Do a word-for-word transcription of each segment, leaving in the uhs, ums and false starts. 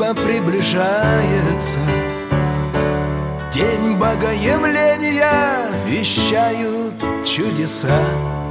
время приближается, день богоявления вещают чудеса.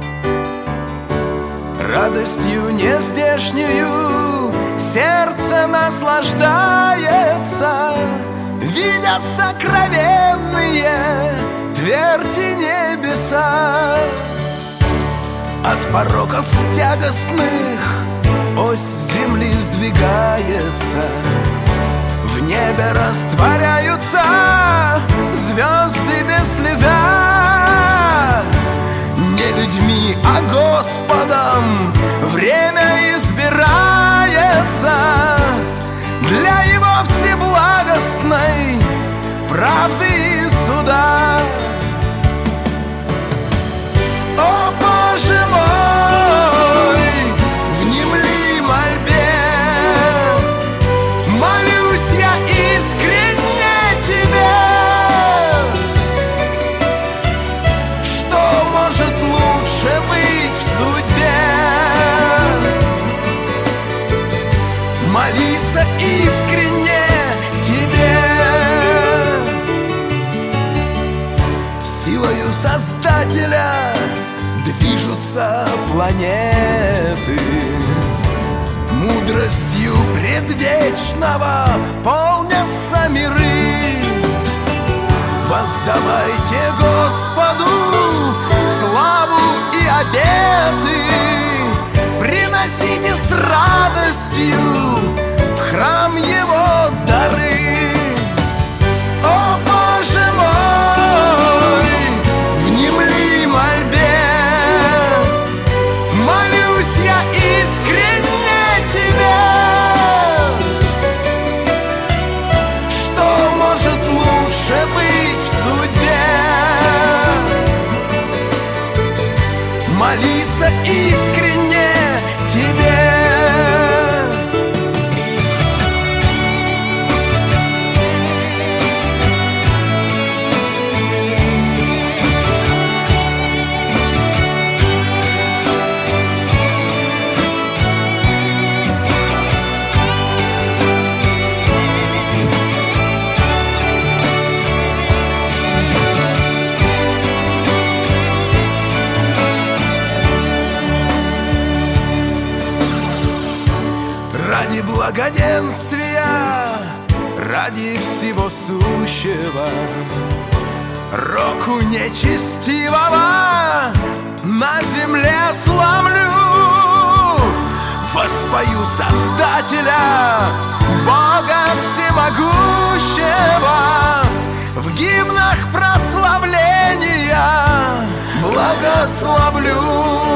Радостью нездешнюю сердце наслаждается, видя сокровенные тверди небеса. От пороков тягостных ось земли сдвигается, в небе растворяются звезды без следа. Не людьми, а Господом время избирается для Его всеблагостной правды и суда. О, Боже мой, внемли мольбе, молюсь я искренне Тебе. Что может лучше быть в судьбе? Молиться искренне Тебе. Силою Создателя движутся планеты, мудростью предвечного полнятся миры. Воздавайте Господу славу и обеты, приносите с радостью в храм Его дары. О, Боже мой, внемли мольбе, молюсь я искренне Тебе. Что может лучше быть в судьбе? Молиться искренне Тебе. Ради благоденствия, ради всего сущего, року нечестивого на земле сломлю. Воспою Создателя, Бога всемогущего, в гимнах прославления благословлю.